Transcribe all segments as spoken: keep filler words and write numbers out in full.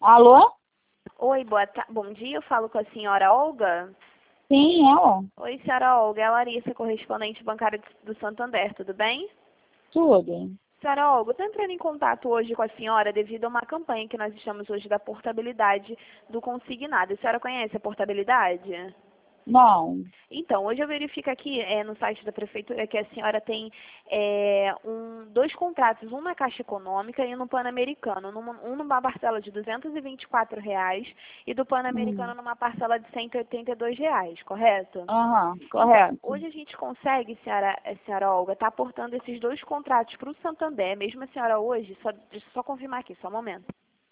Alô? Oi, boa ta... bom dia, eu falo com a senhora Olga. Sim, ela. Oi, senhora Olga, é a Larissa, correspondente bancária do Santander, tudo bem? Tudo. Senhora Olga, eu estou entrando em contato hoje com a senhora devido a uma campanha que nós estamos hoje da portabilidade do consignado. A senhora conhece a portabilidade? Não. Então, hoje eu verifico aqui é, no site da Prefeitura que a senhora tem é, um, dois contratos, um na Caixa Econômica e um no Pan-Americano, numa- um numa parcela de duzentos e vinte e quatro reais e do Pan-Americano Hum. numa parcela de cento e oitenta e dois reais, correto? Aham, Então, correto. hoje a gente consegue, senhora, eh, senhora Olga, estar aportando esses dois contratos para o Santander, mesmo a senhora hoje, só, deixa eu só confirmar aqui, só um momento.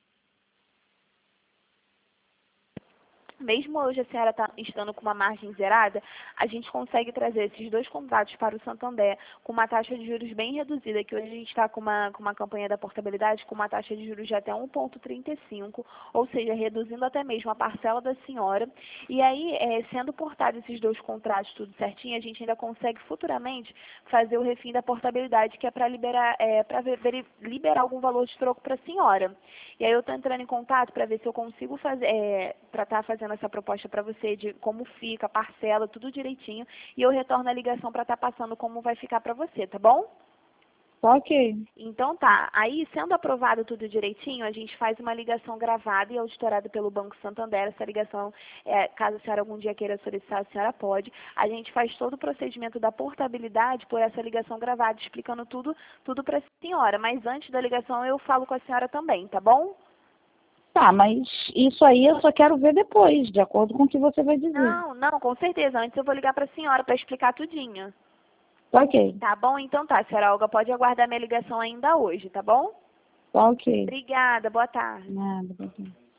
Mesmo hoje a senhora tá, estando com uma margem zerada, a gente consegue trazer esses dois contratos para o Santander com uma taxa de juros bem reduzida, que hoje a gente está com uma, com uma campanha da portabilidade com uma taxa de juros de até um vírgula trinta e cinco, ou seja, reduzindo até mesmo a parcela da senhora. E aí, é, sendo portados esses dois contratos tudo certinho, a gente ainda consegue futuramente fazer o refim da portabilidade, que é para liberar, é, para liberar algum valor de troco para a senhora. E aí eu estou entrando em contato para ver se eu consigo fazer, é, para estar fazendo essa proposta para você de como fica, parcela, tudo direitinho. E eu retorno a ligação para estar passando como vai ficar para você, tá bom? Tá ok. Então tá. Aí, sendo aprovado tudo direitinho, a gente faz uma ligação gravada e auditorada pelo Banco Santander. Essa ligação, é, caso a senhora algum dia queira solicitar, a senhora pode. A gente faz todo o procedimento da portabilidade por essa ligação gravada, explicando tudo, tudo para a senhora. Mas antes da ligação eu falo com a senhora também, tá bom? Tá, mas isso aí eu só quero ver depois, de acordo com o que você vai dizer. Não, não, com certeza. Antes eu vou ligar para a senhora para explicar tudinho. Tá ok. Tá bom? Então tá, senhora Olga, pode aguardar minha ligação ainda hoje, tá bom? Tá ok. Obrigada, boa tarde. Nada, tá ok.